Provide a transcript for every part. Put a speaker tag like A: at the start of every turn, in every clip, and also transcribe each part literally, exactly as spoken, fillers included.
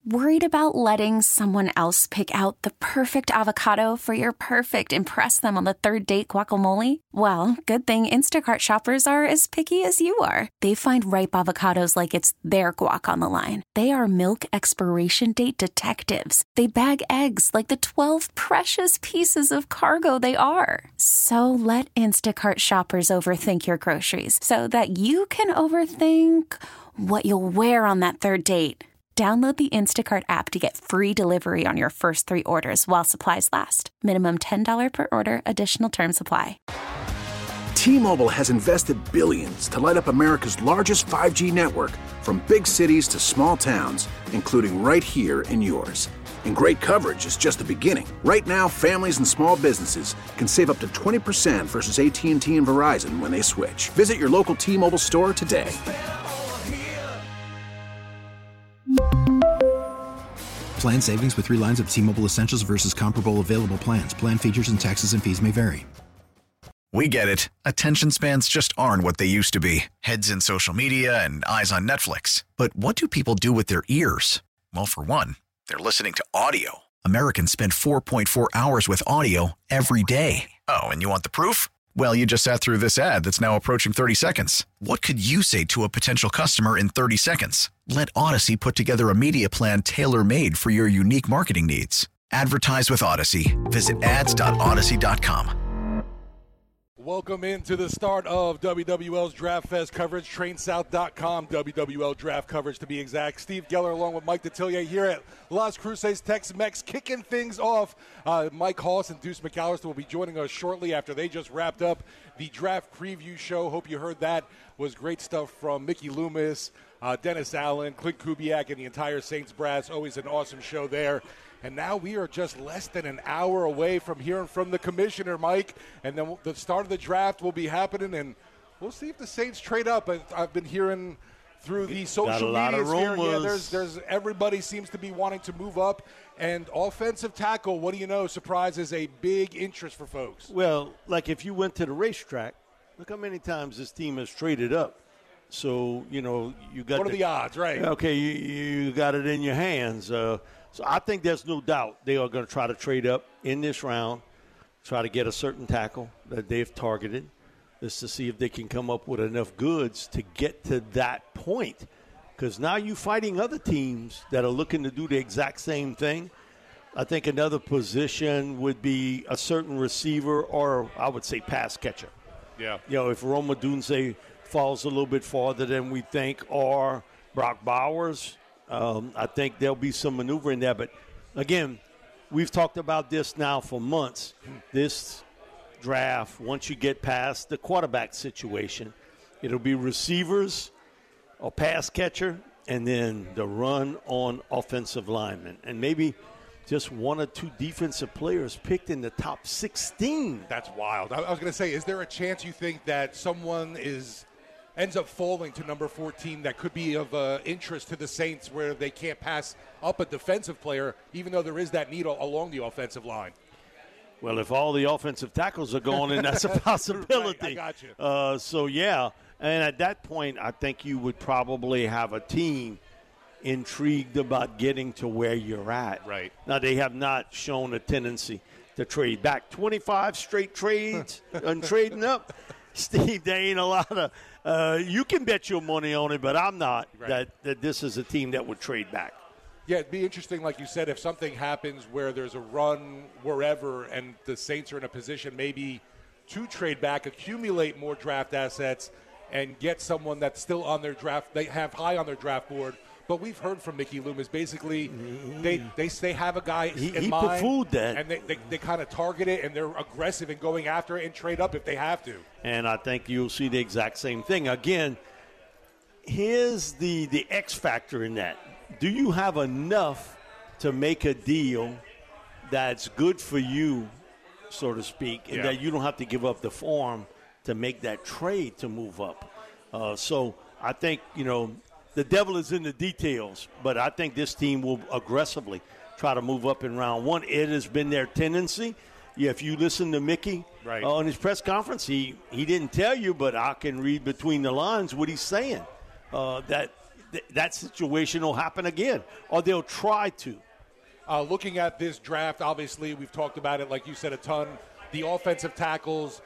A: Worried about letting someone else pick out the perfect avocado for your perfect impress them on the third date guacamole? Well, good thing Instacart shoppers are as picky as you are. They find ripe avocados like it's their guac on the line. They are milk expiration date detectives. They bag eggs like the twelve precious pieces of cargo they are. So let Instacart shoppers overthink your groceries so that you can overthink what you'll wear on that third date. Download the Instacart app to get free delivery on your first three orders while supplies last. Minimum ten dollars per order. Additional terms apply.
B: T-Mobile has invested billions to light up America's largest five G network, from big cities to small towns, including right here in yours. And great coverage is just the beginning. Right now, families and small businesses can save up to twenty percent versus A T and T and Verizon when they switch. Visit your local T-Mobile store today.
C: Plan savings with three lines of T-Mobile Essentials versus comparable available plans. Plan features and taxes and fees may vary.
D: We get it. Attention spans just aren't what they used to be. Heads in social media and eyes on Netflix. But what do people do with their ears? Well, for one, they're listening to audio. Americans spend four point four hours with audio every day. Oh, and you want the proof? Well, you just sat through this ad that's now approaching thirty seconds. What could you say to a potential customer in thirty seconds? Let Odyssey put together a media plan tailor-made for your unique marketing needs. Advertise with Odyssey. Visit ads dot odyssey dot com.
E: Welcome into the start of W W L's Draft Fest coverage. train south dot com, W W L draft coverage to be exact. Steve Geller along with Mike Detillier here at Las Cruces Tex-Mex, kicking things off. Uh, Mike Hollis and Deuce McAllister will be joining us shortly after they just wrapped up the draft preview show. Hope you heard that. Was great stuff from Mickey Loomis, uh, Dennis Allen, Clint Kubiak, and the entire Saints brass. Always an awesome show there. And now we are just less than an hour away from hearing from the commissioner, Mike. And then the start of the draft will be happening, and we'll see if the Saints trade up. I've been hearing through the social media sphere, yeah, there's, there's everybody seems to be wanting to move up. And offensive tackle, what do you know, surprise is a big interest for folks.
F: Well, like if you went to the racetrack, look how many times this team has traded up. So, you know, you got
E: What are
F: the,
E: the odds, right?
F: Okay, you, you got it in your hands. Uh, so I think there's no doubt they are going to try to trade up in this round, try to get a certain tackle that they've targeted, just to see if they can come up with enough goods to get to that point. Because now you're fighting other teams that are looking to do the exact same thing. I think another position would be a certain receiver, or I would say pass catcher.
E: Yeah.
F: You know, if Rome Odunze falls a little bit farther than we think, or Brock Bowers, um, I think there'll be some maneuvering there. But, again, we've talked about this now for months. This draft, once you get past the quarterback situation, it'll be receivers or pass catcher, and then the run on offensive linemen. And maybe just one or two defensive players picked in the top sixteen.
E: That's wild. I, I was going to say, is there a chance you think that someone is ends up falling to number fourteen that could be of uh, interest to the Saints, where they can't pass up a defensive player, even though there is that need along the offensive line?
F: Well, if all the offensive tackles are going in, that's a possibility.
E: Right, I got you.
F: Uh, so, yeah. And at that point, I think you would probably have a team intrigued about getting to where you're at.
E: Right.
F: Now, they have not shown a tendency to trade back. twenty-five straight trades and trading up. Steve, there ain't a lot of uh, – you can bet your money on it, but I'm not,
E: right.
F: that, that this is a team that would trade back.
E: Yeah, it'd be interesting, like you said, if something happens where there's a run wherever and the Saints are in a position maybe to trade back, accumulate more draft assets, and get someone that's still on their draft – they have high on their draft board. But we've heard from Mickey Loomis, basically, they they, they have a guy
F: he,
E: in
F: he
E: mind.
F: poo-pooed that.
E: And they, they, they kind of target it, and they're aggressive in going after it and trade up if they have to.
F: And I think you'll see the exact same thing. Again, here's the, the X factor in that. Do you have enough to make a deal that's good for you, so to speak, and
E: yeah.
F: that you don't have to give up the farm to make that trade to move up? Uh, so I think, you know, the devil is in the details, but I think this team will aggressively try to move up in round one. It has been their tendency. Yeah, if you listen to Mickey
E: right.
F: uh, on his press conference, he, he didn't tell you, but I can read between the lines what he's saying, uh, that th- that situation will happen again, or they'll try to.
E: Uh, looking at this draft, obviously, we've talked about it, like you said, a ton. The offensive tackles,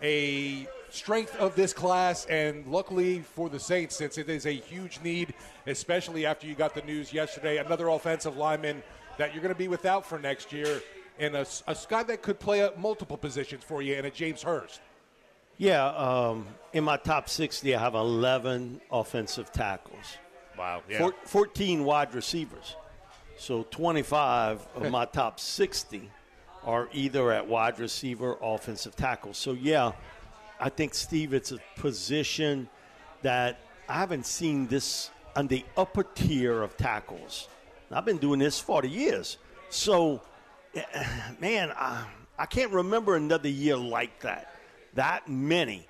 E: a strength of this class, and luckily for the Saints, since it is a huge need, especially after you got the news yesterday, another offensive lineman that you're going to be without for next year, and a, a guy that could play at multiple positions for you, and a James Hurst.
F: Yeah, um, in my top sixty, I have eleven offensive tackles.
E: Wow, yeah.
F: Four, fourteen wide receivers. So twenty-five of my top sixty are either at wide receiver or offensive tackle. So, yeah, I think, Steve, it's a position that I haven't seen this on the upper tier of tackles. I've been doing this forty years. So, man, I, I can't remember another year like that, that many.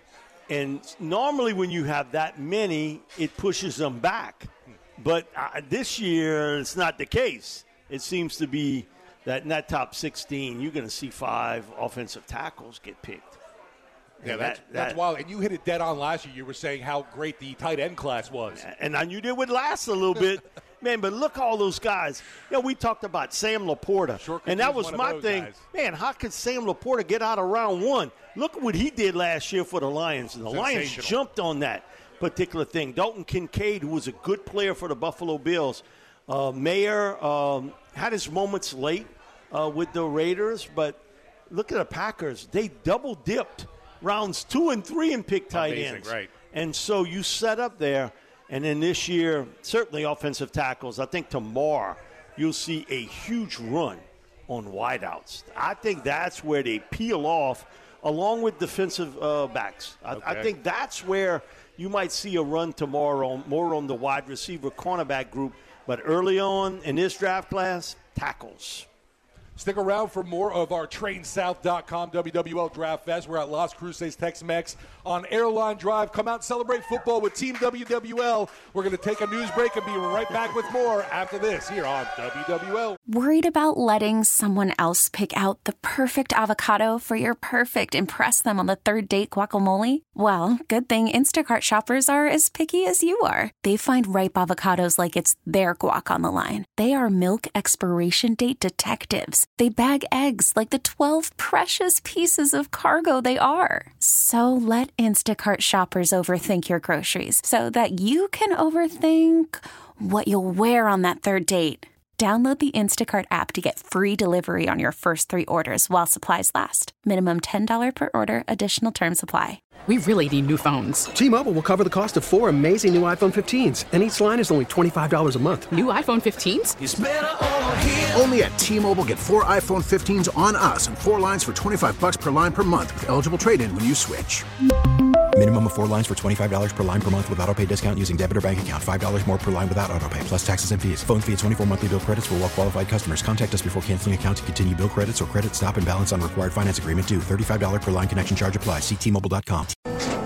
F: And normally when you have that many, it pushes them back. But uh, this year, it's not the case. It seems to be that in that top sixteen, you're going to see five offensive tackles get picked.
E: Yeah,
F: and
E: that's,
F: that,
E: that's
F: that,
E: wild. And you hit it dead on last year. You were saying how great the tight end class was.
F: And I knew they would last a little bit. Man, but look all those guys. You know, we talked about Sam Laporta.
E: Sure,
F: and that was my thing.
E: Guys.
F: Man, how could Sam Laporta get out of round one? Look what he did last year for the Lions. And the Lions jumped on that particular thing. Dalton Kincaid, who was a good player for the Buffalo Bills. Uh, Mayer um, had his moments late uh, with the Raiders, but look at the Packers. They double-dipped rounds two and three and picked tight
E: Amazing,
F: ends.
E: right.
F: And so you set up there, and then this year, certainly offensive tackles. I think tomorrow you'll see a huge run on wideouts. I think that's where they peel off, along with defensive uh, backs. I,
E: okay.
F: I think that's where you might see a run tomorrow, more on the wide receiver cornerback group. But early on in this draft class, tackles.
E: Stick around for more of our train south dot com W W L Draft Fest. We're at Las Cruces Tex-Mex on Airline Drive. Come out and celebrate football with Team W W L. We're going to take a news break and be right back with more after this here on W W L.
A: Worried about letting someone else pick out the perfect avocado for your perfect impress them on the third date guacamole? Well, good thing Instacart shoppers are as picky as you are. They find ripe avocados like it's their guac on the line. They are milk expiration date detectives. They bag eggs like the twelve precious pieces of cargo they are. So let Instacart shoppers overthink your groceries so that you can overthink what you'll wear on that third date. Download the Instacart app to get free delivery on your first three orders while supplies last. Minimum ten dollars per order. Additional terms apply.
G: We really need new phones.
H: T-Mobile will cover the cost of four amazing new iPhone fifteens, and each line is only twenty-five dollars a month.
G: New iPhone fifteens?
B: It's better over here. Only at T-Mobile, get four iPhone fifteens on us and four lines for twenty-five dollars per line per month with eligible trade-in when you switch.
C: Minimum of four lines for twenty-five dollars per line per month with autopay discount using debit or bank account. five dollars more per line without autopay, plus taxes and fees. Phone fee at twenty-four monthly bill credits for well-qualified customers. Contact us before canceling account to continue bill credits or credit stop and balance on required finance agreement due. thirty-five dollars per line connection charge applies. See T Mobile dot com.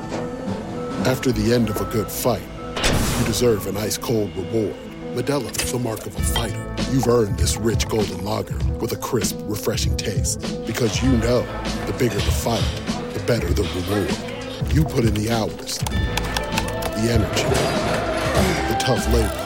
I: After the end of a good fight, you deserve an ice-cold reward. Modelo is the mark of a fighter. You've earned this rich golden lager with a crisp, refreshing taste. Because you know, the bigger the fight, the better the reward. You put in the hours, the energy, the tough labor.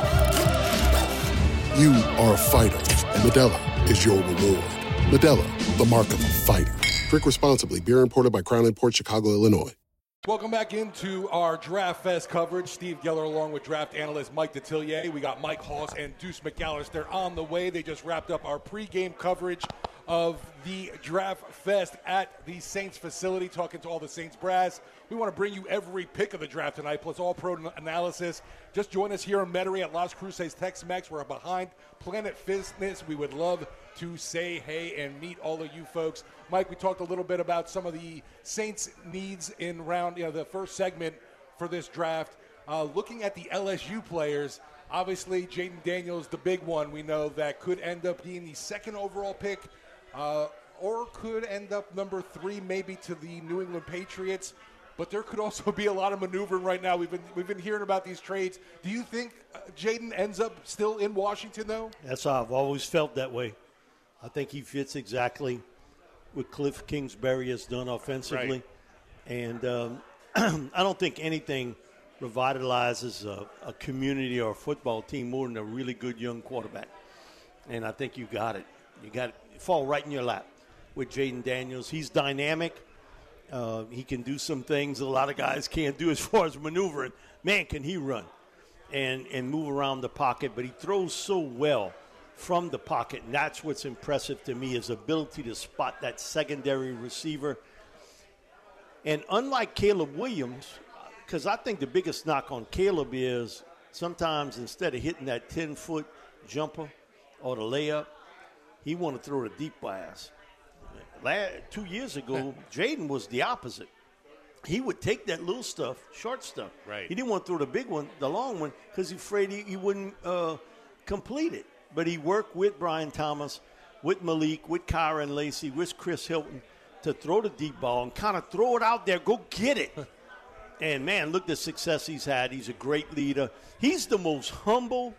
I: You are a fighter, and Modelo is your reward. Modelo, the mark of a fighter. Drink responsibly. Beer imported by Crown Imports, Chicago, Illinois.
E: Welcome back into our Draft Fest coverage. Steve Geller along with draft analyst Mike Detillier. We got Mike Hoss and Deuce McAllister on the way. They just wrapped up our pregame coverage of the Draft Fest at the Saints facility, talking to all the Saints brass. We want to bring you every pick of the draft tonight, plus all pro analysis. Just join us here in Metairie at Las Cruces Tex-Mex. We're behind Planet Fitness. We would love to say hey and meet all of you folks. Mike, we talked a little bit about some of the Saints needs in round, you know, the first segment for this draft. Uh, looking at the L S U players, obviously Jaden Daniels, the big one, we know that could end up being the second overall pick, uh, or could end up number three, maybe to the New England Patriots. But there could also be a lot of maneuvering right now. We've been we've been hearing about these trades. Do you think uh, Jaden ends up still in Washington, though?
F: That's how I've always felt that way. I think he fits exactly what Cliff Kingsbury has done offensively.
E: Right.
F: And um, I don't think anything revitalizes a, a community or a football team more than a really good young quarterback. And I think you got it. You got it. Fall right in your lap with Jayden Daniels. He's dynamic. Uh, he can do some things a lot of guys can't do as far as maneuvering. Man, can he run and, and move around the pocket. But he throws so well from the pocket, and that's what's impressive to me, his ability to spot that secondary receiver. And unlike Caleb Williams, because I think the biggest knock on Caleb is sometimes instead of hitting that ten-foot jumper or the layup, he want to throw the deep pass. Last, two years ago, Jayden was the opposite. He would take that little stuff, short stuff.
E: Right.
F: He didn't want to throw the big one, the long one, because he's afraid he, he wouldn't uh, complete it. But he worked with Brian Thomas, with Malik, with Kyron Lacy, with Chris Hilton to throw the deep ball and kind of throw it out there, go get it. And, man, look the success he's had. He's a great leader. He's the most humble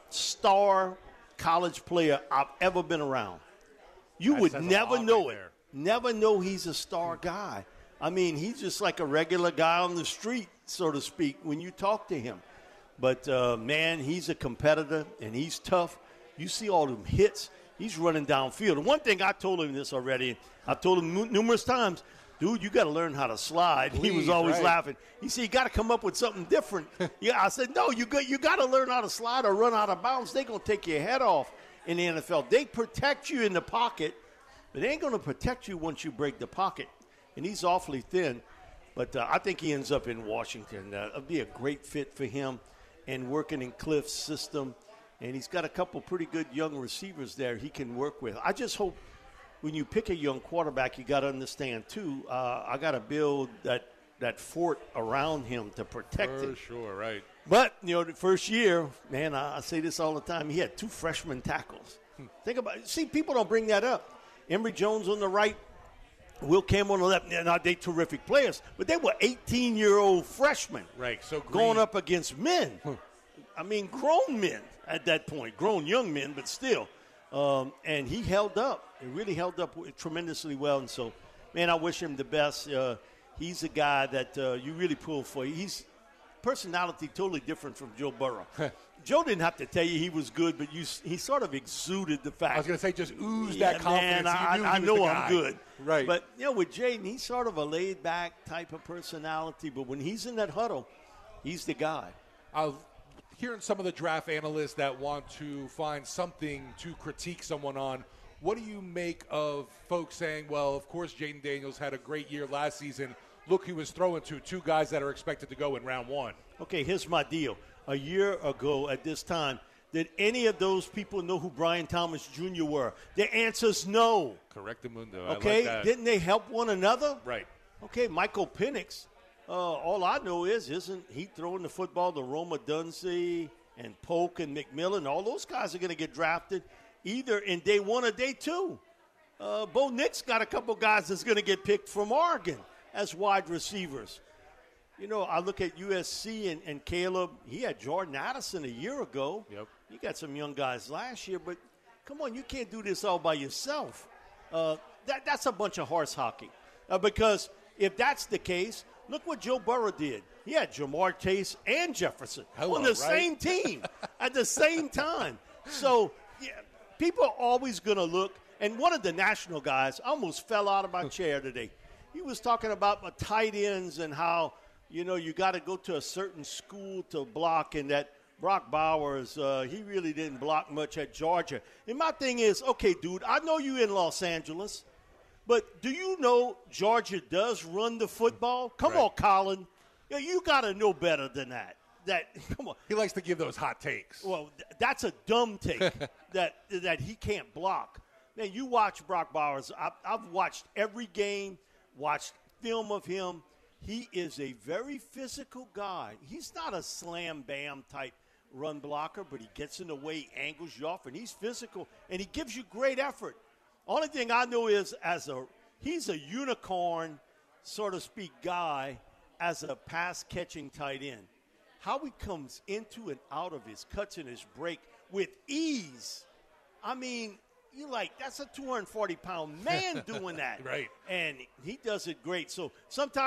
F: star college player I've ever been around. You
E: That
F: would
E: says a
F: never
E: lot
F: know
E: right
F: it.
E: there.
F: Never know he's a star guy. I mean, he's just like a regular guy on the street, so to speak, when you talk to him. But, uh, man, he's a competitor, and he's tough. You see all them hits. He's running downfield. And one thing I told him this already, I've told him n- numerous times, dude, you got to learn how to slide.
E: Please,
F: he was always
E: right.
F: laughing. He said, you got to come up with something different. Yeah, I said, no, you got, you got to learn how to slide or run out of bounds. They're going to take your head off in the N F L. They protect you in the pocket, but they ain't going to protect you once you break the pocket. And he's awfully thin. But uh, I think he ends up in Washington. Uh, it'll be a great fit for him and working in Cliff's system. And he's got a couple pretty good young receivers there he can work with. I just hope when you pick a young quarterback, you got to understand, too, uh, I got to build that, that fort around him to protect
E: For
F: him.
E: sure, right.
F: But, you know, the first year, man, I, I say this all the time, he had two freshman tackles. Hmm. Think about it. See, people don't bring that up. Emory Jones on the right, Will Campbell on the left. Now, they terrific players, but they were eighteen-year-old freshmen.
E: Right, so green.
F: Going up against men. I mean, grown men at that point, grown young men, but still. Um, and he held up. He really held up tremendously well. And so, man, I wish him the best. Uh, he's a guy that uh, you really pull for. He's personality totally different from Joe Burrow. Joe didn't have to tell you he was good, but you, he sort of exuded the fact.
E: I was going to say, just oozed
F: yeah,
E: that confidence.
F: Man,
E: so
F: I,
E: you knew
F: I
E: he was
F: know
E: the
F: I'm
E: guy.
F: good.
E: Right.
F: But, you know, with Jayden, he's sort of a laid-back type of personality. But when he's in that huddle, he's the guy.
E: I've hearing some of the draft analysts that want to find something to critique someone on. What do you make of folks saying, well, of course, Jayden Daniels had a great year last season. Look who he was throwing to, two guys that are expected to go in round one.
F: Okay, here's my deal. A year ago at this time, did any of those people know who Brian Thomas Junior were? The answer's no.
E: Correctamundo.
F: Okay,
E: I like that.
F: Didn't they help one another?
E: Right.
F: Okay, Michael Penix. Uh, all I know is, isn't he throwing the football to Roma Dunze and Polk and McMillan? All those guys are going to get drafted either in day one or day two. Uh, Bo Nix got a couple guys that's going to get picked from Oregon as wide receivers. You know, I look at U S C and, and Caleb. He had Jordan Addison a year ago.
E: Yep.
F: You got some young guys last year, but come on, you can't do this all by yourself. Uh, that, that's a bunch of horse hockey. Uh, because if that's the case, look what Joe Burrow did. He had Jamar Chase and Jefferson
E: Hello,
F: on the
E: right?
F: same team at the same time. So yeah, people are always going to look. And one of the national guys almost fell out of my chair today. He was talking about the tight ends and how, you know, you got to go to a certain school to block, and that Brock Bowers, uh, he really didn't block much at Georgia. And my thing is, okay, dude, I know you in Los Angeles, but do you know Georgia does run the football? Come
E: Right.
F: on, Colin. You, you got to know better than that. That come on.
E: He likes to give those hot takes.
F: Well, th- that's a dumb take that that he can't block. Man, you watch Brock Bowers. I, I've watched every game, watched film of him. He is a very physical guy. He's not a slam-bam type run blocker, but he gets in the way, angles you off, and he's physical, and he gives you great effort. Only thing I know is as a he's a unicorn, so to speak, guy as a pass-catching tight end. How he comes into and out of his cuts and his break with ease. I mean, you like, that's a two hundred forty pound man doing that.
E: Right.
F: And he does it great. So sometimes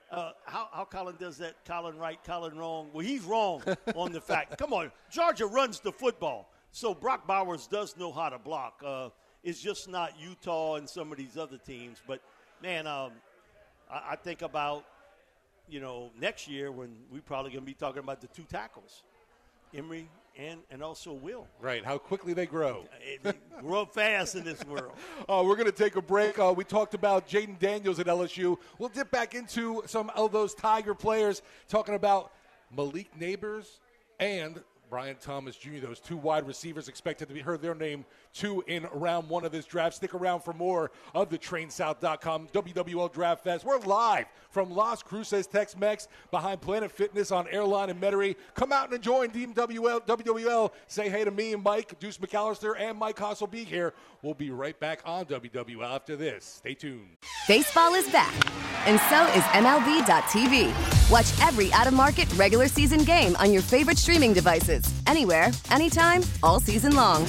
F: Uh, how, how Colin does that, Colin right, Colin wrong. Well, he's wrong on the fact. Come on, Georgia runs the football. So Brock Bowers does know how to block. Uh, it's just not Utah and some of these other teams. But, man, um, I, I think about, you know, next year when we probably going to be talking about the two tackles, Emory and, and also Will.
E: Right, how quickly they grow.
F: They grow fast in this world.
E: Uh, we're going to take a break. Uh, we talked about Jaden Daniels at L S U. We'll dip back into some of those Tiger players, talking about Malik Neighbors and Brian Thomas Junior, those two wide receivers expected to be heard their name two in round one of this draft. Stick around for more of the Train South dot com W W L Draft Fest. We're live from Las Cruces, Tex-Mex, behind Planet Fitness on Airline and Metairie. Come out and enjoy Team W W L. Say hey to me and Mike, Deuce McAllister, and Mike Haas will be here. We'll be right back on W W L after this. Stay tuned.
J: Baseball is back, and so is M L B dot T V. Watch every out-of-market regular season game on your favorite streaming devices, anywhere, anytime, all season long.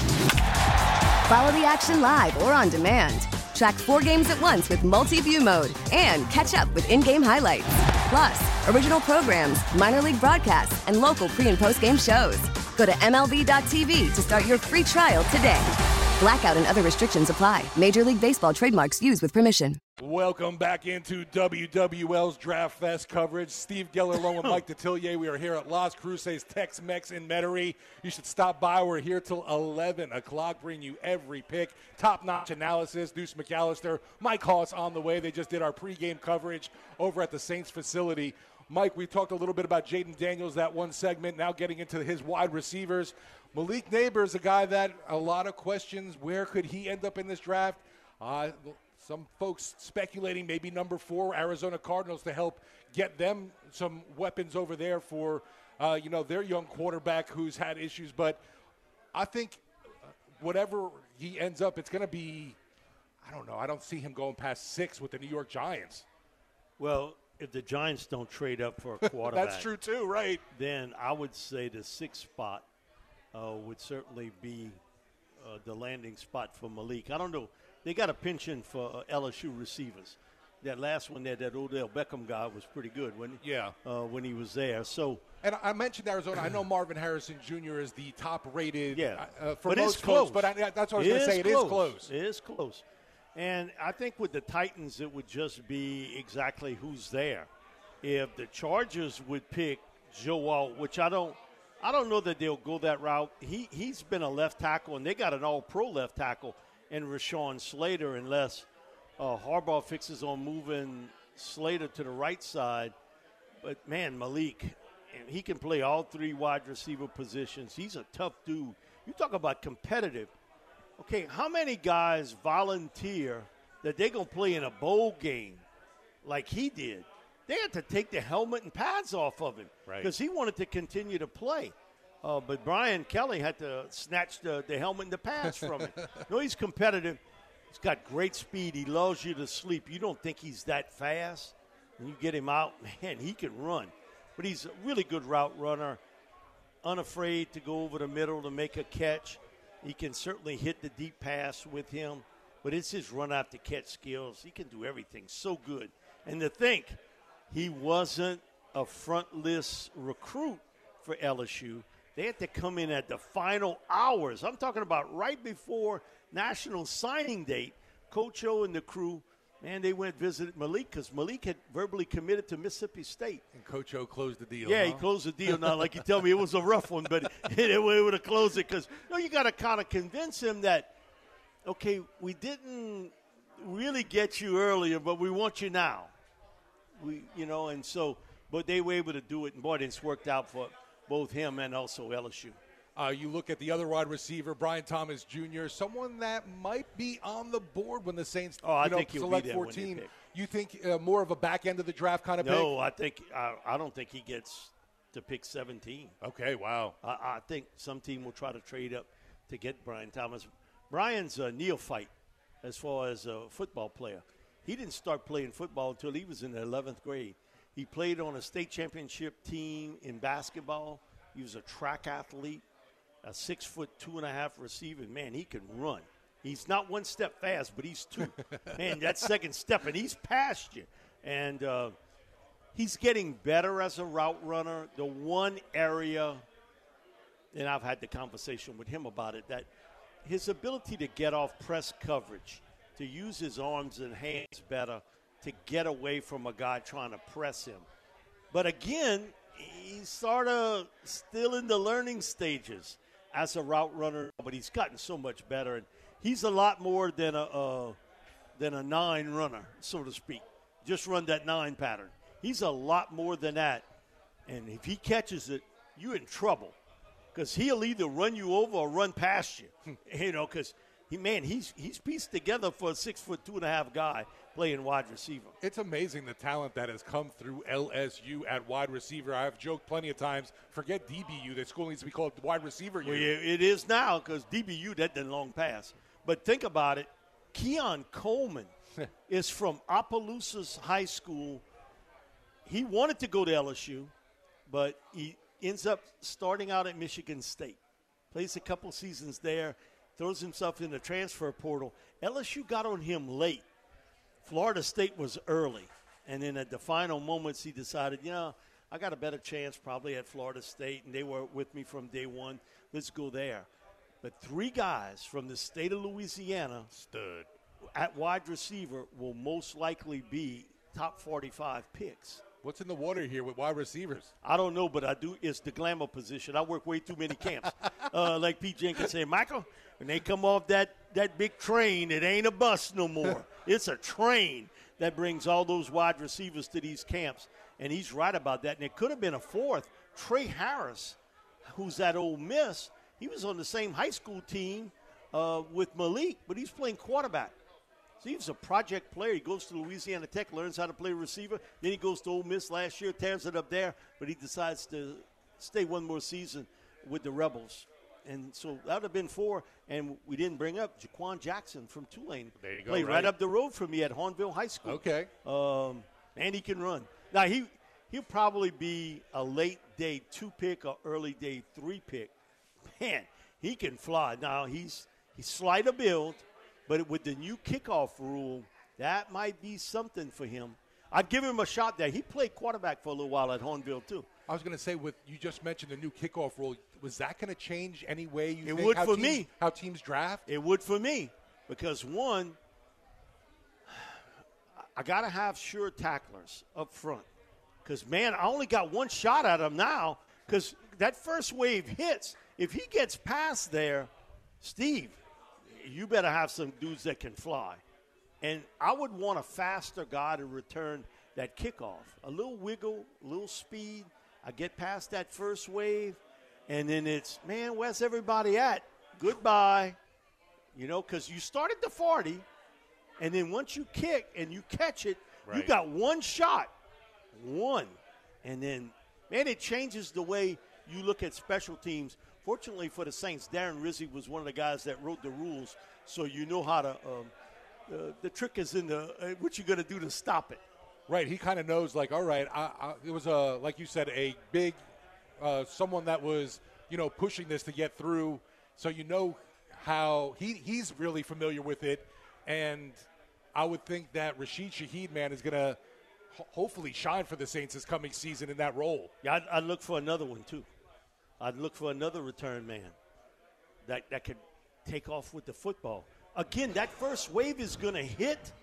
J: Follow the action live or on demand. Track four games at once with multi-view mode and catch up with in-game highlights. Plus, original programs, minor league broadcasts, and local pre- and post-game shows. Go to M L B dot T V to start your free trial today. Blackout and other restrictions apply. Major League Baseball trademarks used with permission.
E: Welcome back into W W L's Draft Fest coverage. Steve Geller along with Mike Detillier. We are here at Las Cruces, Tex-Mex in Metairie. You should stop by. We're here till eleven o'clock, bringing you every pick. Top-notch analysis. Deuce McAllister, Mike Haas on the way. They just did our pregame coverage over at the Saints facility. Mike, we talked a little bit about Jaden Daniels, that one segment, now getting into his wide receivers. Malik Neighbors, a guy that a lot of questions, where could he end up in this draft? Uh, some folks speculating maybe number four, Arizona Cardinals, to help get them some weapons over there for, uh, you know, their young quarterback who's had issues. But I think whatever he ends up, it's going to be, I don't know, I don't see him going past six with the New York Giants.
F: Well, if the Giants don't trade up for a quarterback.
E: That's true too, right?
F: Then I would say the sixth spot uh, would certainly be uh, the landing spot for Malik. I don't know. They got a penchant for uh, L S U receivers. That last one there, that Odell Beckham guy, was pretty good, wasn't he?
E: Yeah.
F: Uh, when he was there. So.
E: And I mentioned Arizona. I know Marvin Harrison Junior is the top-rated
F: yeah.
E: uh, for
F: but
E: most
F: it's close.
E: folks. But I, that's what I was going to say. It is close.
F: It is close. And I think with the Titans, it would just be exactly who's there. If the Chargers would pick Joe Alt, which I don't, I don't know that they'll go that route. He he's been a left tackle, and they got an All-Pro left tackle in Rashawn Slater, unless uh, Harbaugh fixes on moving Slater to the right side. But man, Malik, and he can play all three wide receiver positions. He's a tough dude. You talk about competitive. Okay, how many guys volunteer that they're going to play in a bowl game like he did? They had to take the helmet and pads off of him because
E: right.
F: he wanted to continue to play. Uh, but Brian Kelly had to snatch the, the helmet and the pads from him. No, he's competitive. He's got great speed. He lulls you to sleep. You don't think he's that fast. When you get him out, man, he can run. But he's a really good route runner, unafraid to go over the middle to make a catch. He can certainly hit the deep pass with him, but it's his run-out-to-catch skills. He can do everything so good. And to think he wasn't a front-list recruit for L S U. They had to come in at the final hours. I'm talking about right before National Signing Date. Coach O and the crew, man, they went visited Malik because Malik had verbally committed to Mississippi State.
E: And Coach O closed the deal.
F: Yeah,
E: huh?
F: he closed the deal. Now, like you tell me, it was a rough one, but they were able to close it because you know, you got to kind of convince him that, okay, we didn't really get you earlier, but we want you now. We, you know, and so, but they were able to do it, and boy, it's worked out for both him and also L S U.
E: Uh, you look at the other wide receiver, Brian Thomas Junior, someone that might be on the board when the Saints
F: oh, I
E: you know,
F: think he'll
E: select
F: be there
E: fourteen.
F: When they pick.
E: You think uh, more of a back end of the draft kind of
F: no,
E: pick?
F: No, I think I, I don't think he gets to pick seventeen.
E: Okay, wow.
F: I, I think some team will try to trade up to get Brian Thomas. Brian's a neophyte as far as a football player. He didn't start playing football until he was in the eleventh grade. He played on a state championship team in basketball. He was a track athlete, a six foot two and a half receiver. Man, he can run. He's not one step fast, but he's two. Man, that second step, and he's past you. And uh, he's getting better as a route runner. The one area, and I've had the conversation with him about it, that his ability to get off press coverage, to use his arms and hands better, to get away from a guy trying to press him. But again, he's sort of still in the learning stages as a route runner, but he's gotten so much better. And he's a lot more than a uh, than a nine runner, so to speak. Just run that nine pattern. He's a lot more than that. And if he catches it, you're in trouble because he'll either run you over or run past you, you know, because, he, man, he's he's pieced together for a six-foot, two-and-a-half guy playing wide receiver.
E: It's amazing the talent that has come through L S U at wide receiver. I've joked plenty of times, forget D B U, that school needs to be called wide receiver U.
F: Well, yeah, it is now because D B U, that didn't long pass. But think about it. Keon Coleman is from Opelousas High School. He wanted to go to L S U, but he ends up starting out at Michigan State. Plays a couple seasons there, throws himself in the transfer portal. L S U got on him late. Florida State was early. And then at the final moments, he decided, you know, I got a better chance probably at Florida State, and they were with me from day one. Let's go there. But three guys from the state of Louisiana
E: stood
F: at wide receiver will most likely be top forty-five picks.
E: What's in the water here with wide receivers?
F: I don't know, but I do. It's the glamour position. I work way too many camps. uh, like Pete Jenkins said, Michael, when they come off that, that big train, it ain't a bus no more. It's a train that brings all those wide receivers to these camps. And he's right about that. And it could have been a fourth. Trey Harris, who's at Ole Miss, he was on the same high school team uh, with Malik, but he's playing quarterback. So he was a project player. He goes to Louisiana Tech, learns how to play receiver. Then he goes to Ole Miss last year, tears it up there, but he decides to stay one more season with the Rebels. And so that would have been four, and we didn't bring up Jaquan Jackson from Tulane.
E: There you go.
F: Played
E: right.
F: right up the road from me at Hornville High School.
E: Okay.
F: Um, and he can run. Now, he, he'll probably be a late day two pick or early day three pick. Man, he can fly. Now, he's he's slight of build, but with the new kickoff rule, that might be something for him. I'd give him a shot there. He played quarterback for a little while at Hornville, too.
E: I was going to say, with you just mentioned the new kickoff rule, was that going to change any way you
F: it
E: think
F: would
E: how
F: for
E: teams,
F: me.
E: how teams draft?
F: It would for me because, one, I got to have sure tacklers up front because, man, I only got one shot at him now because that first wave hits. If he gets past there, Steve, you better have some dudes that can fly. And I would want a faster guy to return that kickoff. A little wiggle, a little speed. I get past that first wave, and then it's, man, where's everybody at? Goodbye. You know, because you start at the forty, and then once you kick and you catch it, right. You got one shot. One. And then, man, it changes the way you look at special teams. Fortunately for the Saints, Darren Rizzi was one of the guys that wrote the rules, so you know how to um, – uh, the trick is in the uh, what you're going to do to stop it.
E: Right, he kind of knows, like, all right, I, I, it was, a like you said, a big uh, – someone that was, you know, pushing this to get through. So you know how he, – he's really familiar with it. And I would think that Rashid Shaheed, man, is going to ho- hopefully shine for the Saints this coming season in that role.
F: Yeah, I'd, I'd look for another one, too. I'd look for another return man that, that could take off with the football. Again, that first wave is going to hit,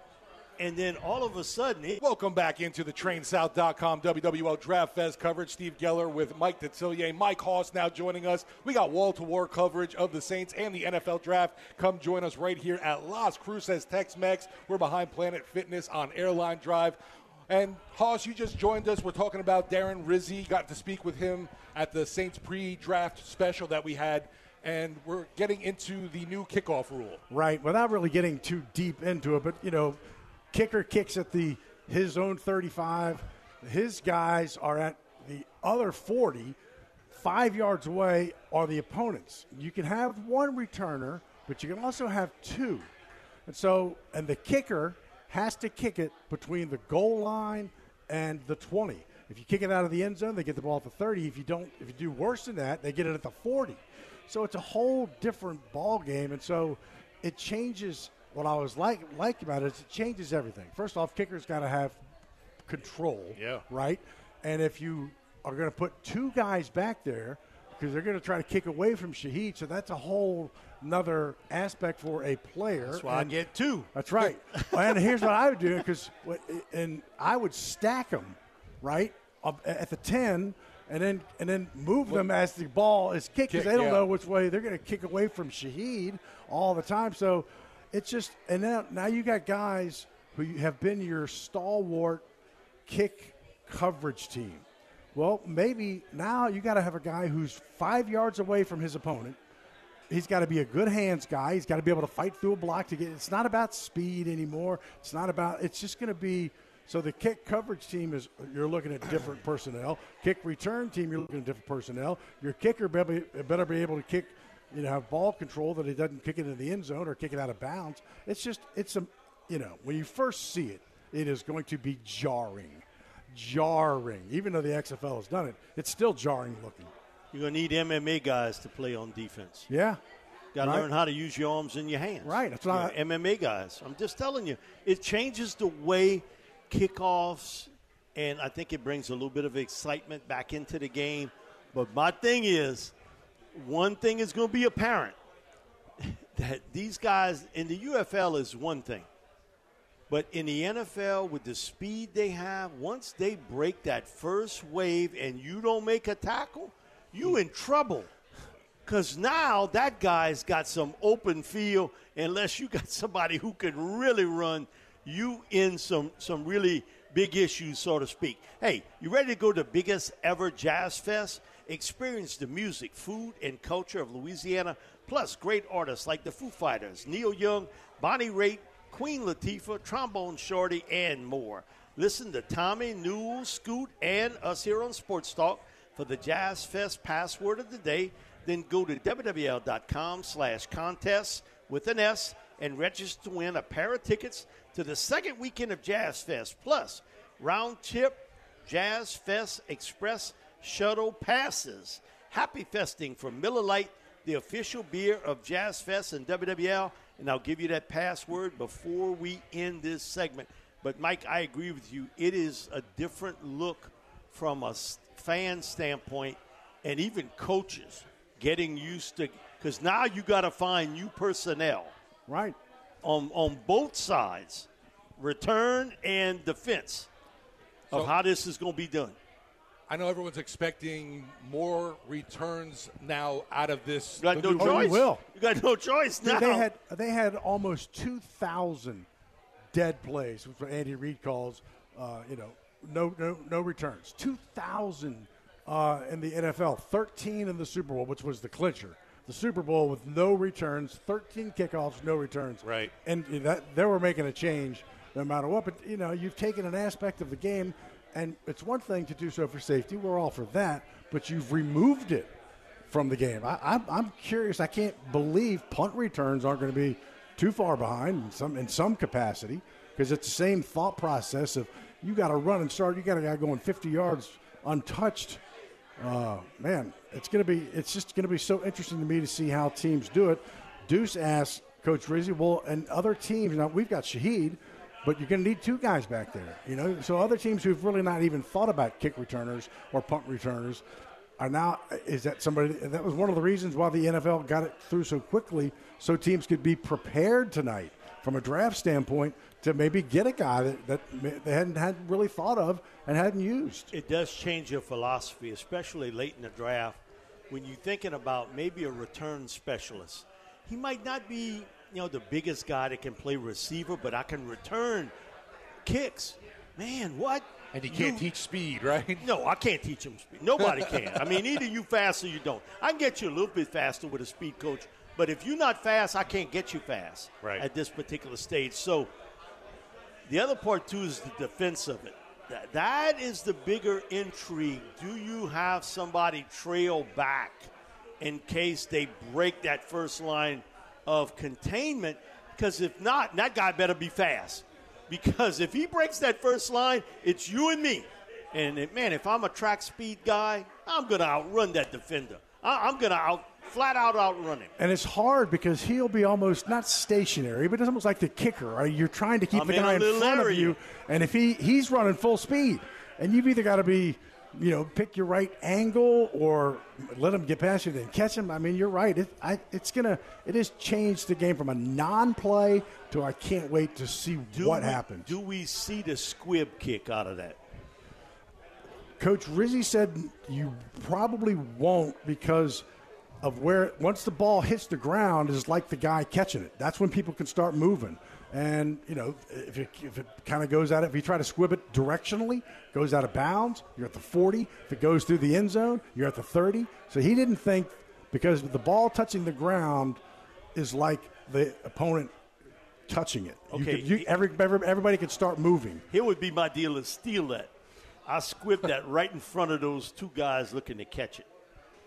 F: and then all of a sudden it-
E: Welcome back into the train south dot com W W L Draft Fest coverage. Steve Geller with Mike Detillier. Mike Hoss now joining us. We got wall-to-wall coverage of the Saints and the N F L Draft. Come join us right here at Las Cruces Tex-Mex. We're behind Planet Fitness on Airline Drive. And, Hoss, you just joined us. We're talking about Darren Rizzi. Got to speak with him at the Saints pre-draft special that we had. And we're getting into the new kickoff rule.
K: Right. Without really getting too deep into it, but, you know, kicker kicks at the his own thirty-five. His guys are at the other forty. Five yards away are the opponents. You can have one returner, but you can also have two. And so, and the kicker has to kick it between the goal line and the twenty. If you kick it out of the end zone, they get the ball at the thirty. If you don't, if you do worse than that, they get it at the forty. So it's a whole different ball game, and so it changes. What I was like like about it is it changes everything. First off, kickers got to have control.
E: Yeah.
K: Right? And if you are going to put two guys back there, because they're going to try to kick away from Shaheed, so that's a whole another aspect for a player.
F: That's why
K: and
F: I get two.
K: That's right. And here's what I would do, because and I would stack them, right, up at the ten, and then and then move them as the ball is kicked, because they don't
E: yeah.
K: know which way they're going to kick away from Shaheed all the time. So it's just – and now, now you got guys who have been your stalwart kick coverage team. Well, maybe now you got to have a guy who's five yards away from his opponent. He's got to be a good hands guy. He's got to be able to fight through a block to get. It's not about speed anymore. It's not about. It's just going to be. So the kick coverage team is. You're looking at different personnel. Kick return team, you're looking at different personnel. Your kicker better, better be able to kick. You know, have ball control that he doesn't kick it in the end zone or kick it out of bounds. It's just. It's a. You know, when you first see it, it is going to be jarring. Jarring. Even though the X F L has done it, it's still jarring looking.
F: You're going to need M M A guys to play on defense.
K: Yeah.
F: Got to
K: right.
F: learn how to use your arms and your hands.
K: Right. That's what I,
F: M M A guys. I'm just telling you, it changes the way kickoffs, and I think it brings a little bit of excitement back into the game. But my thing is, one thing is going to be apparent, that these guys in the U F L is one thing. But in the N F L, with the speed they have, once they break that first wave and you don't make a tackle, you in trouble. Because now that guy's got some open field, unless you got somebody who can really run you in some, some really big issues, so to speak. Hey, you ready to go to the biggest ever Jazz Fest? Experience the music, food, and culture of Louisiana, plus great artists like the Foo Fighters, Neil Young, Bonnie Raitt, Queen Latifah, Trombone Shorty, and more. Listen to Tommy, Newell, Scoot, and us here on Sports Talk for the Jazz Fest password of the day. Then go to W W L dot com slash contests with an S and register to win a pair of tickets to the second weekend of Jazz Fest, plus round-trip Jazz Fest Express shuttle passes. Happy festing from Miller Lite, the official beer of Jazz Fest and W W L. And I'll give you that password before we end this segment. But, Mike, I agree with you. It is a different look from a fan standpoint, and even coaches getting used to – because now you got to find new personnel.
K: Right.
F: On, on both sides, return and defense, of
E: So,
F: how this is going to be done.
E: I know everyone's expecting more returns now out of this.
F: You got no
E: new-
F: choice.
K: Oh, you will.
F: You got no choice now.
K: They had they had almost two thousand dead plays, which what Andy Reid calls, uh, you know, no no no returns. Two thousand uh, in the N F L, thirteen in the Super Bowl, which was the clincher. The Super Bowl with no returns, thirteen kickoffs, no returns.
E: Right.
K: And that they were making a change no matter what. But you know, you've taken an aspect of the game. And it's one thing to do so for safety. We're all for that. But you've removed it from the game. I, I'm, I'm curious. I can't believe punt returns aren't going to be too far behind in some, in some capacity, because it's the same thought process of you got to run and start. You got a guy going fifty yards untouched. Uh, man, it's going to be it's just going to be so interesting to me to see how teams do it. Deuce asked Coach Rizzi, well, and other teams, now we've got Shaheed, but you're going to need two guys back there, you know. So other teams who've really not even thought about kick returners or punt returners are now. Is that somebody? That was one of the reasons why the N F L got it through so quickly, so teams could be prepared tonight from a draft standpoint to maybe get a guy that, that they hadn't had really thought of and hadn't used.
F: It does change your philosophy, especially late in the draft, when you're thinking about maybe a return specialist. He might not be, you know, the biggest guy that can play receiver, but I can return kicks. Man, what?
E: And you can't teach speed, right?
F: No, I can't teach him speed. Nobody can. I mean, either you fast or you don't. I can get you a little bit faster with a speed coach, but if you're not fast, I can't get you fast
E: right.
F: at this particular stage. So the other part, too, is the defense of it. That, that is the bigger intrigue. Do you have somebody trail back in case they break that first line of containment? Because if not, that guy better be fast. Because if he breaks that first line, it's you and me. And, man, if I'm a track speed guy, I'm going to outrun that defender. I, I'm going to out flat out outrun him.
K: And it's hard because he'll be almost not stationary, but it's almost like the kicker. Right? You're trying to keep
F: I'm
K: the
F: in
K: guy
F: a
K: in
F: little
K: front
F: area.
K: of you, and if he he's running full speed, and you've either got to be, you know, pick your right angle or let him get past you and catch him. I mean, you're right. It, I, it's gonna it has changed the game from a non-play to I can't wait to see
F: Do
K: what
F: we,
K: happens.
F: Do we see the squib kick out of that?
K: Coach Rizzi said you probably won't because of where once the ball hits the ground is like the guy catching it. That's when people can start moving. And, you know, if it, if it kind of goes out, if you try to squib it directionally, goes out of bounds, you're at the forty. If it goes through the end zone, you're at the thirty. So he didn't think because the ball touching the ground is like the opponent touching it. You
F: Okay.
K: could, you, every, every, everybody could start moving.
F: Here would be my deal to steal that. I squibbed that right in front of those two guys looking to catch it.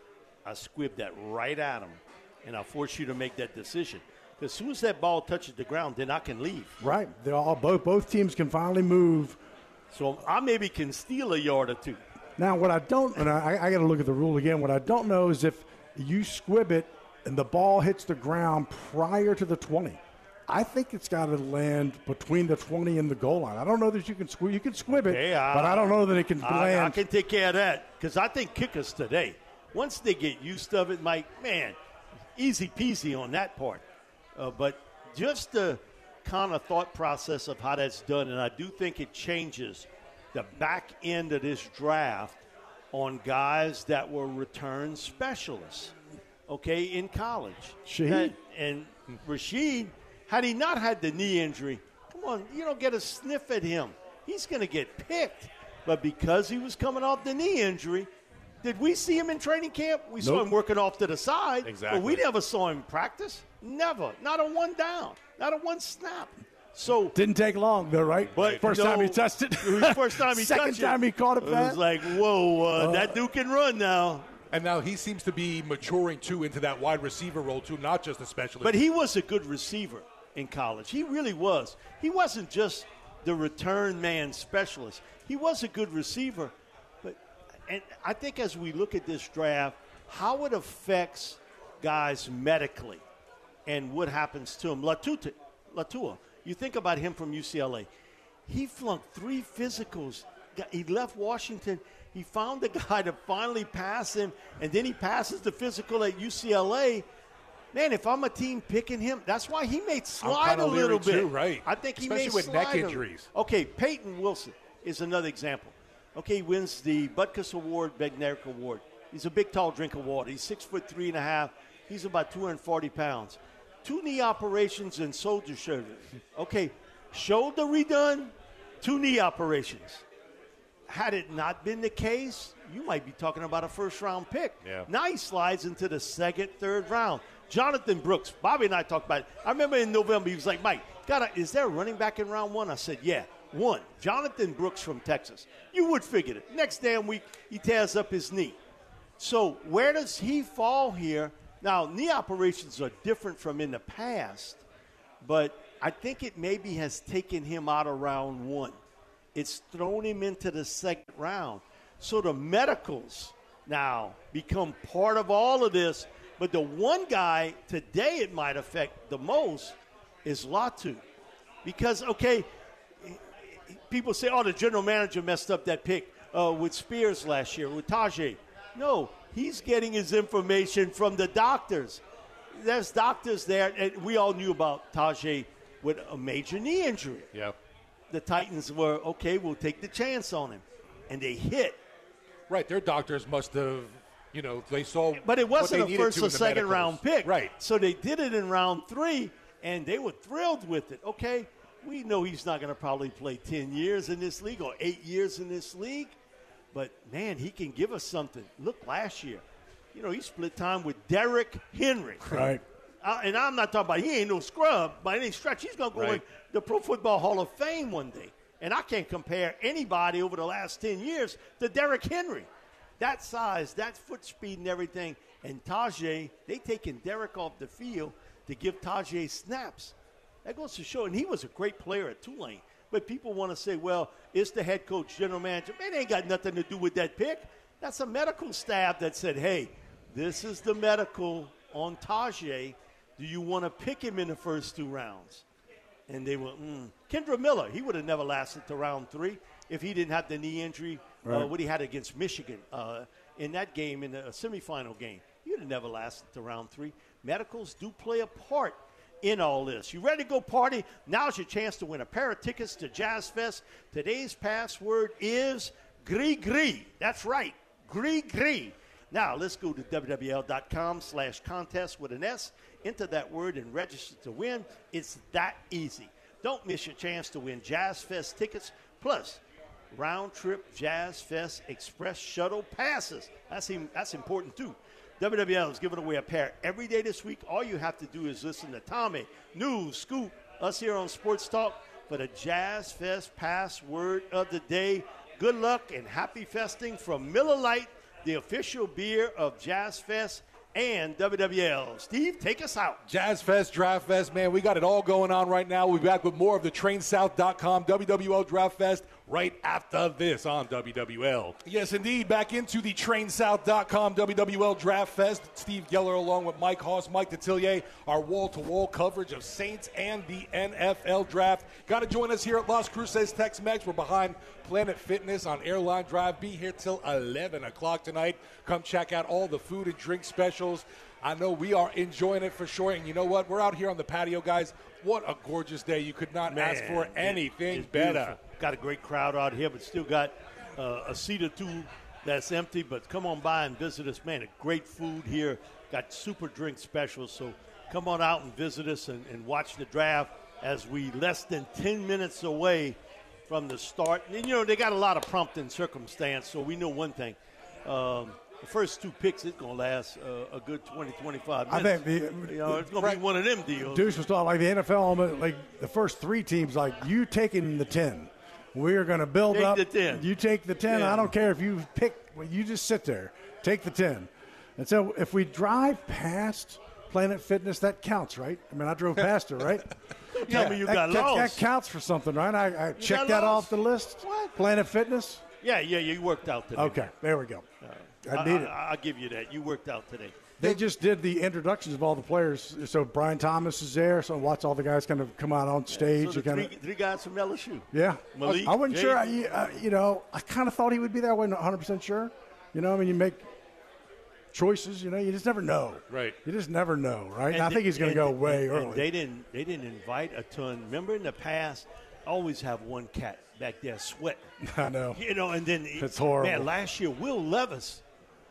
F: I squibbed that right at them, and I force you to make that decision. As soon as that ball touches the ground, then I can leave.
K: Right. They're all both both teams can finally move.
F: So I maybe can steal a yard or two.
K: Now, what I don't, and I, I got to look at the rule again. What I don't know is if you squib it and the ball hits the ground prior to the twenty. I think it's got to land between the twenty and the goal line. I don't know that you can squib. You can squib it,
F: Okay, I,
K: but I don't know that it can
F: I,
K: land.
F: I can take care of that because I think kickers today, once they get used of it, Mike, man, easy peasy on that part. Uh, but just the kind of thought process of how that's done, and I do think it changes the back end of this draft on guys that were return specialists, okay, in college.
K: Shaheed.
F: That, and Rashid, had he not had the knee injury, come on, you don't get a sniff at him. He's going to get picked. But because he was coming off the knee injury, did we see him in training camp? We saw
K: Nope.
F: him working off to the side.
E: Exactly.
F: But we never saw him practice. Never. Not a one down. Not a one snap. So
K: Didn't take long, though, right?
F: But
K: First
F: no,
K: time he touched it.
F: First time he
K: Second
F: touched it.
K: time he caught it
F: It
K: fast.
F: was like, whoa, uh, that dude can run now.
E: And now he seems to be maturing, too, into that wide receiver role, too, not just a specialist.
F: But he was a good receiver in college. He really was. He wasn't just the return man specialist. He was a good receiver. But and I think as we look at this draft, how it affects guys medically and what happens to him. Latuta, Latua, you think about him from U C L A. He flunked three physicals. He left Washington. He found a guy to finally pass him, and then he passes the physical at U C L A. Man, if I'm a team picking him, that's why he may slide
E: kinda
F: a little
E: leery
F: bit.
E: too, right.
F: I think he
E: Especially
F: may
E: with
F: slide
E: neck
F: a-
E: injuries.
F: Okay, Peyton Wilson is another example. Okay, he wins the Butkus Award, Bednarik Award. He's a big, tall drink of water. He's six foot three and a half. He's about two hundred forty pounds. Two knee operations and shoulder surgery. Okay, shoulder redone, two knee operations. Had it not been the case, you might be talking about a first-round pick.
E: Yeah.
F: Now he slides into the second, third round. Jonathan Brooks, Bobby and I talked about it. I remember in November, he was like, Mike, gotta, is there a running back in round one? I said, yeah, one. Jonathan Brooks from Texas. You would figure it. Next damn week, he tears up his knee. So where does he fall here? Now, knee operations are different from in the past, but I think it maybe has taken him out of round one. It's thrown him into the second round. So the medicals now become part of all of this. But the one guy today it might affect the most is Latu. Because, okay, people say, oh, the general manager messed up that pick uh, with Spears last year, with Tajay. No, he's getting his information from the doctors. There's doctors there, and we all knew about Tajay with a major knee injury.
E: Yep.
F: The Titans were, okay, we'll take the chance on him. And they hit.
E: Right, their doctors must have, you know, they saw
F: But it wasn't
E: what they
F: a
E: needed
F: first
E: to
F: or
E: in the
F: second
E: medicals.
F: round pick.
E: Right.
F: So they did it in round three, and they were thrilled with it. Okay, we know he's not going to probably play ten years in this league or eight years in this league. But, man, he can give us something. Look, last year, you know, he split time with Derrick Henry.
K: Right.
F: Uh, and I'm not talking about he ain't no scrub by any stretch. He's going to go
E: Right.
F: in the Pro Football Hall of Fame one day. And I can't compare anybody over the last ten years to Derrick Henry. That size, that foot speed and everything. And Tajay, they taking Derrick off the field to give Tajay snaps. That goes to show. And he was a great player at Tulane. But people want to say, well, it's the head coach, general manager. Man, it ain't got nothing to do with that pick. That's a medical staff that said, hey, this is the medical on Tajay, do you want to pick him in the first two rounds? And they were, mm. Kendra Miller, he would have never lasted to round three if he didn't have the knee injury, right. uh, what he had against Michigan uh, in that game, in the semifinal game. He would have never lasted to round three. Medicals do play a part in all this. You ready to go party? Now's your chance to win a pair of tickets to Jazz Fest. Today's password is Gris-Gris. That's right, Gris-Gris. Now, let's go to W W L dot com slash contest with an S. Enter that word and register to win. It's that easy. Don't miss your chance to win Jazz Fest tickets, plus round-trip Jazz Fest Express shuttle passes. That's, that's important, too. W W L is giving away a pair every day this week. All you have to do is listen to Tommy, News, Scoop, us here on Sports Talk for the Jazz Fest password of the day. Good luck and happy festing from Miller Lite, the official beer of Jazz Fest and W W L. Steve, take us out.
E: Jazz Fest, Draft Fest, man, we got it all going on right now. We'll be back with more of the Train South dot com W W L Draft Fest right after this on W W L. Yes, indeed, back into the Train South dot com W W L Draft Fest. Steve Geller along with Mike Hoss, Mike Detillier, our wall-to-wall coverage of Saints and the N F L Draft. Got to join us here at Las Cruces Tex-Mex. We're behind Planet Fitness on Airline Drive. Be here till eleven o'clock tonight. Come check out all the food and drink specials. I know we are enjoying it for sure. And you know what? We're out here on the patio, guys. What a gorgeous day. You could not Man, ask for anything
F: it's
E: better.
F: Beautiful. Got a great crowd out here, but still got uh, a seat or two that's empty. But come on by and visit us, man. Great food here. Got super drink specials. So come on out and visit us and, and watch the draft as we less than ten minutes away from the start. And, you know, they got a lot of prompt and circumstance, so we know one thing. Um, the first two picks, it's going to last uh, a good twenty, twenty-five minutes.
K: I think the,
F: you know, it's going to be one of them deals.
K: Deuce was talking like the N F L, like the first three teams, like you taking the ten. We are going to build
F: take
K: up.
F: The ten.
K: You take the ten.
F: Yeah.
K: I don't care if you pick. You just sit there. Take the ten. And so if we drive past Planet Fitness, that counts, right? I mean, I drove past it, right?
F: Don't tell
K: yeah,
F: me you
K: that,
F: got
K: that,
F: lost.
K: That counts for something, right? I, I checked that
F: lost?
K: off the list.
F: What?
K: Planet Fitness?
F: Yeah, yeah, you worked out today.
K: Okay, there we go.
F: Uh,
K: I need
F: I,
K: it.
F: I, I'll give you that. You worked out today.
K: They just did the introductions of all the players. So Brian Thomas is there. So watch all the guys kind of come out on stage.
F: Yeah, so the
K: kind
F: three,
K: of,
F: three guys from L S U.
K: Yeah.
F: Malik,
K: I wasn't
F: Jay,
K: sure. I, uh, you know, I kind of thought he would be there. I wasn't one hundred percent sure. You know, I mean, you make choices. You know, you just never know.
E: Right.
K: You just never know, right? And and I
F: they,
K: think he's going to go
F: and,
K: way
F: and,
K: early.
F: And they didn't. They didn't invite a ton. Remember in the past, always have one cat back there sweating.
K: I know.
F: You know, and then
K: it's horrible.
F: Man, last year Will Levis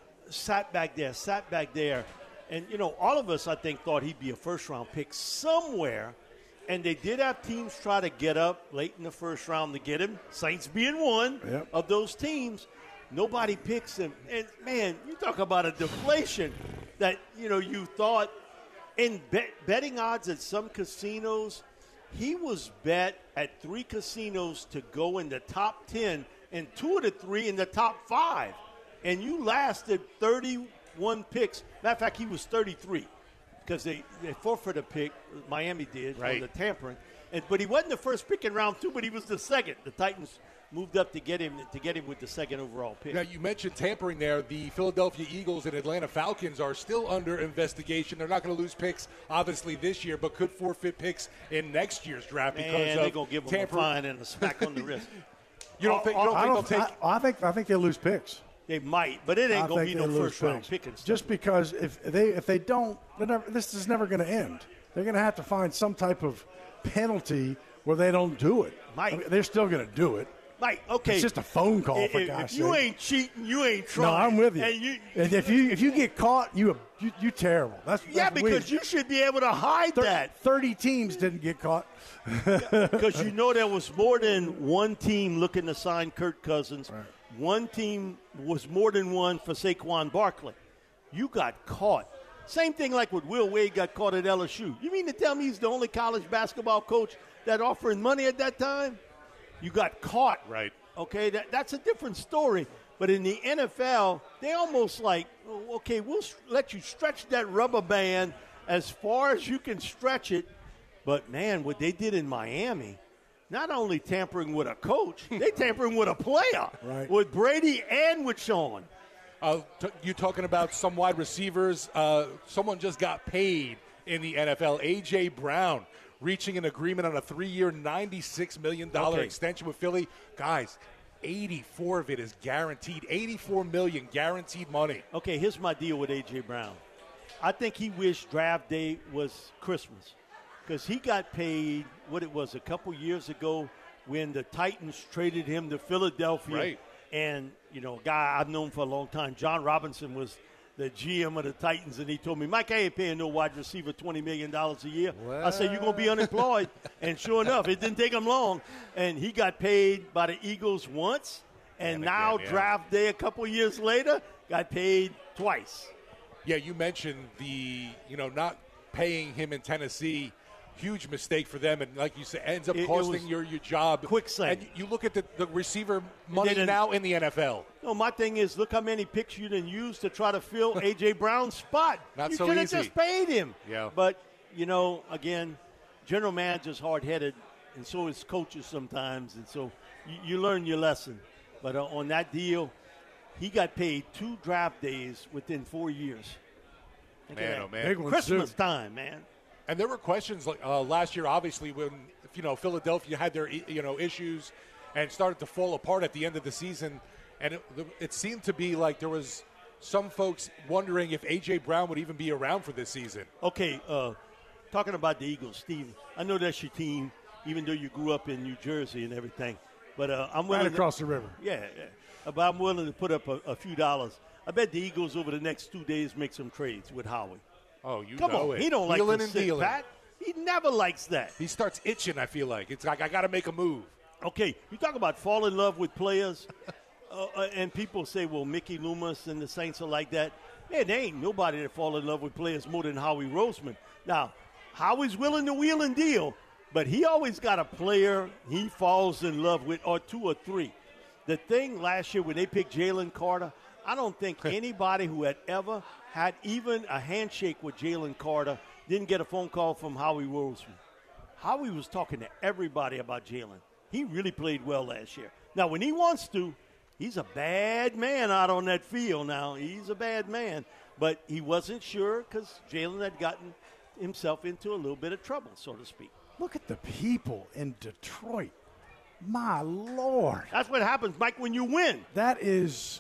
F: sat back there, sat back there, and you know, all of us I think thought he'd be a first round pick somewhere. And they did have teams try to get up late in the first round to get him. Saints being one
K: yep.
F: of those teams. Nobody picks him. And, man, you talk about a deflation that, you know, you thought in bet, betting odds at some casinos, he was bet at three casinos to go in the top ten and two of the three in the top five. And you lasted thirty-one picks. Matter of fact, he was thirty-three because they, they forfeited a pick. Miami did
E: right.
F: on the tampering. And, but he wasn't the first pick in round two, but he was the second. The Titans moved up to get him to get him with the second overall pick.
E: Now, you mentioned tampering there. The Philadelphia Eagles and Atlanta Falcons are still under investigation. They're not going to lose picks, obviously, this year, but could forfeit picks in next year's draft because
F: and
E: of
F: they're going to give them
E: tampering.
F: a fine and a smack on the wrist.
E: You don't think, you don't
K: I,
E: think
K: don't,
E: they'll take
K: I, I think I think they'll lose picks.
F: They might, but it ain't going to be no first round pick and stuff.
K: Just because if they if they don't, never, this is never going to end. They're going to have to find some type of penalty where they don't do it.
F: Mike,
K: I mean, they're still going to do it.
F: Mike, okay,
K: it's just a phone call
F: if,
K: for
F: if
K: God's sake.
F: you ain't cheating, you ain't trying.
K: No, I'm with you.
F: And you
K: and if you if you get caught, you you you terrible. That's
F: yeah,
K: that's
F: because
K: weird.
F: you should be able to hide
K: Thir-
F: that.
K: Thirty teams didn't get caught
F: because you know there was more than one team looking to sign Kirk Cousins.
K: Right.
F: One team was more than one for Saquon Barkley. You got caught. Same thing like with Will Wade got caught at L S U. You mean to tell me he's the only college basketball coach that offering money at that time? You got caught.
E: Right.
F: Okay, that, that's a different story. But in the N F L, they almost like, okay, we'll let you stretch that rubber band as far as you can stretch it. But, man, what they did in Miami, not only tampering with a coach, they tampering with a player,
K: right.
F: with Brady and with Sean.
E: Uh, t- you talking about some wide receivers? Uh, someone just got paid in the N F L. A J. Brown reaching an agreement on a three-year, ninety-six million dollars
F: okay.
E: extension with Philly. Guys, eighty-four of it is guaranteed. eighty-four million dollars guaranteed money.
F: Okay, here's my deal with A J. Brown. I think he wished draft day was Christmas because he got paid what it was a couple years ago when the Titans traded him to Philadelphia.
E: Right.
F: And, you know, a guy I've known for a long time, John Robinson, was the G M of the Titans, and he told me, Mike, I ain't paying no wide receiver twenty million dollars a year. Well. I said, you're going to be unemployed. And sure enough, it didn't take him long. And he got paid by the Eagles once, and, and now again, yeah. draft day a couple years later, got paid twice.
E: Yeah, you mentioned the, you know, not paying him in Tennessee. Huge mistake for them, and like you said, ends up it, costing it your, your job.
F: Quicksand.
E: And you look at the, the receiver money now in the N F L.
F: No, my thing is, look how many picks you didn't use to try to fill A J. Brown's spot.
E: Not
F: you
E: so
F: could
E: easy.
F: have just paid him.
E: Yeah.
F: But, you know, again, general manager's hard-headed, and so is coaches sometimes, and so you, you learn your lesson. But uh, on that deal, he got paid two draft days within four years. Think
E: man, oh, man.
K: Big one,
F: Christmas
K: too.
F: time, man.
E: And there were questions like uh, last year, obviously, when you know Philadelphia had their you know issues and started to fall apart at the end of the season, and it, it seemed to be like there was some folks wondering if A J. Brown would even be around for this season.
F: Okay, uh, talking about the Eagles, Steve, I know that's your team, even though you grew up in New Jersey and everything. But uh, I'm willing
K: right across
F: to,
K: the river.
F: Yeah, yeah. But I'm willing to put up a, a few dollars. I bet the Eagles over the next two days make some trades with Howie.
E: Oh, you
F: Come
E: know
F: on.
E: it.
F: He don't
E: dealing
F: like to
E: and
F: sit
E: dealing.
F: pat. He never likes that.
E: He starts itching, I feel like. It's like, I got to make a move.
F: Okay, you talk about fall in love with players, uh, uh, and people say, well, Mickey Loomis and the Saints are like that. Man, there ain't nobody that fall in love with players more than Howie Roseman. Now, Howie's willing to wheel and deal, but he always got a player he falls in love with, or two or three. The thing last year when they picked Jalen Carter, I don't think anybody who had ever had even a handshake with Jalen Carter didn't get a phone call from Howie Roseman. Howie was talking to everybody about Jalen. He really played well last year. Now, when he wants to, he's a bad man out on that field now. He's a bad man. But he wasn't sure because Jalen had gotten himself into a little bit of trouble, so to speak.
K: Look at the people in Detroit. My Lord.
F: That's what happens, Mike, when you win.
K: That is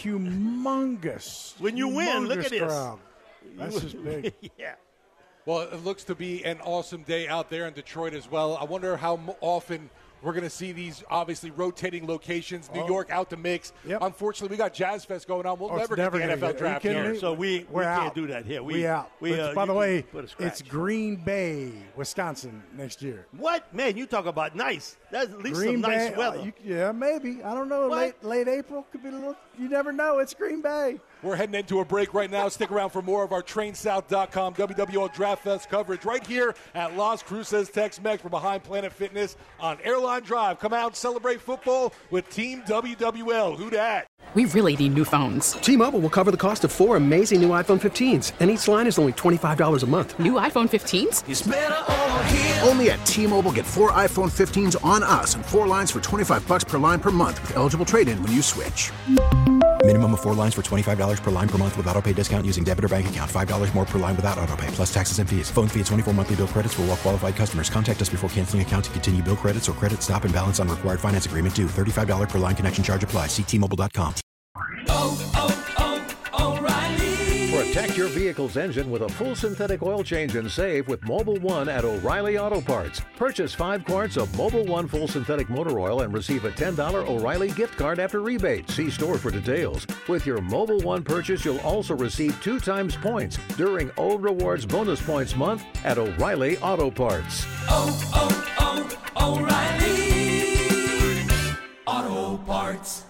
K: humongous.
F: When you win, look at this.
K: Crowd. That's just big.
F: Yeah.
E: Well, it looks to be an awesome day out there in Detroit as well. I wonder how m- often we're going to see these, obviously, rotating locations. New oh. York out the mix.
K: Yep.
E: Unfortunately, we got Jazz Fest going on. We'll
K: oh,
E: never,
K: never
E: get the N F L
K: get,
E: draft
K: here.
E: here.
F: So we,
K: We're
F: we
K: out.
F: can't do that here. We,
K: we out.
F: We, uh,
K: by the way,
F: it's
K: Green Bay, Wisconsin next year.
F: What? Man, you talk about nice. That's at least
K: Green
F: some
K: Bay,
F: nice weather.
K: Uh, you, yeah, maybe. I don't know.
F: What?
K: Late late April could be a little. You never know. It's Green Bay.
E: We're heading into a break right now. Stick around for more of our train south dot com W W L Draft Fest coverage right here at Las Cruces Tex-Mex. We're behind Planet Fitness on Airline Drive. Come out and celebrate football with Team W W L. Who dat?
G: We really need new phones.
H: T-Mobile will cover the cost of four amazing new iPhone fifteens, and each line is only twenty-five dollars a month.
G: New iPhone fifteens?
B: It's better over here. Only at T-Mobile, get four iPhone fifteens on us and four lines for twenty-five bucks per line per month with eligible trade-in when you switch.
C: Minimum of four lines for twenty-five dollars per line per month with autopay discount using debit or bank account. five dollars more per line without autopay, plus taxes and fees. Phone fee at twenty-four monthly bill credits for well-qualified customers. Contact us before canceling account to continue bill credits or credit stop and balance on required finance agreement due. thirty-five dollars per line connection charge applies. See T Mobile dot com.
L: Oh, oh, oh, O'Reilly.
M: Protect your vehicle's engine with a full synthetic oil change and save with Mobil one at O'Reilly Auto Parts. Purchase five quarts of Mobil one full synthetic motor oil and receive a ten dollars O'Reilly gift card after rebate. See store for details. With your Mobil one purchase, you'll also receive two times points during Old Rewards Bonus Points Month at O'Reilly Auto Parts.
L: Oh, oh, oh, O'Reilly Auto Parts.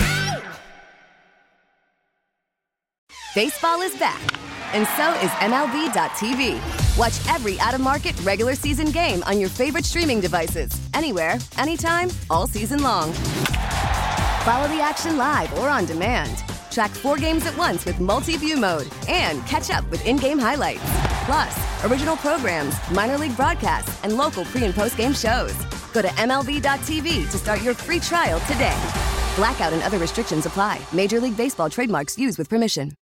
J: Baseball is back, and so is M L B dot T V. Watch every out-of-market regular season game on your favorite streaming devices, anywhere, anytime, all season long. Follow the action live or on demand. Track four games at once with multi-view mode and catch up with in-game highlights. Plus, original programs, minor league broadcasts, and local pre- and post-game shows. Go to M L B dot T V to start your free trial today. Blackout and other restrictions apply. Major League Baseball trademarks used with permission.